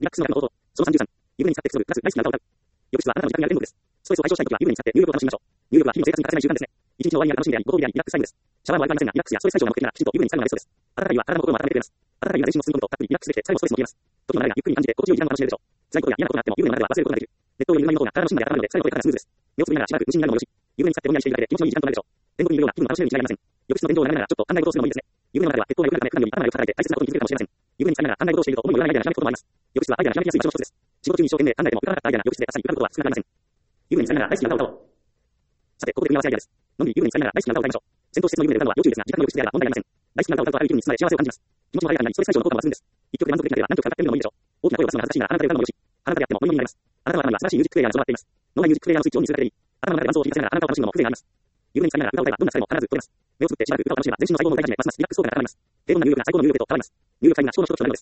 リラックスの中の冒頭。その33。湯船に使ってくつろぐ、プラス大好きな歌を歌う。浴室はあなたの時間や言語です。ストレスを解消したいときは湯船に使って入浴を楽しみましょう。入浴は日々の生活に欠かせない習慣ですね。一日の終わりには楽しみであり、ご褒美であり、リラックスタイムです。シャワーも浴びませんが、リラックスやストレス解消が目的ならきちんと湯船に浸かるのがベストです。温かい湯は体も心も温めてくれます。温かい湯は全身を包み込むとたっぷりリラックスできて、最後ストレスも消えます。時の流れがゆっくりに感じて心地よい時間を楽しめるでしょう。辛いことや嫌なことがあっても湯船の中では忘れることができる。熱湯よりぬるま湯の方が体の芯まで温まるので、最後まで体がスムーズです。目をつぶりながらしばらく無心になるのもよし、湯船に使ってぼんやりしているだけで気持ちのいい時間となるでしょう。天国にいるような気分を楽しめるに違いありません。浴室の天井を眺めながらちょっと考え事をするのもいいですね。湯船の中では鉄塔が良くなるため普段より頭が良く働いて大切なことに気づけるかもしれません。湯船に浸かりながら考え事をしていると思いもよらないアイデアがひらめくこともあります。浴室はアイデアがひらめきやすい場所の一つです。仕事中に一生懸命考えても浮かばなかったアイデアが浴室で朝に浮かぶことは少なくありません。湯船に浸かりながら大好きな歌を歌おう。さて、ここで組み合わせアイデアです。のんびり湯船に浸かりながら大好きな歌を歌いましょう。戦闘施設の湯船で歌うのは要注意ですが、時間の浴室であれば問題ありません。大好きな歌を歌うとある気分に包まれ幸せを感じます。気持ちも晴れやかになり、ストレス解消の効果も抜群です。一曲で満足できなければ何曲か歌ってみるのもいいでしょう。大きな声を出すのが恥ずかしいならあなたで歌うのもよし。あなたであってもノイローになります。あなたの頭には素晴らしいミュージックプレイヤーが備わっています。脳内ミュージックプレイヤーのスイッチをオンにするだけでいい。頭の中で伴奏を響かせながらあなたを楽しむのも風情があります。湯船に浸かりながら歌を歌えばどんな疲れも必ず取れます。目をつぶってしばらく歌を楽しめば全身の細胞も歌い始めますますリラックス効果が高まります。平凡な入浴が最高の入浴へと変わります。入浴タイムが至高の一つとなるのです。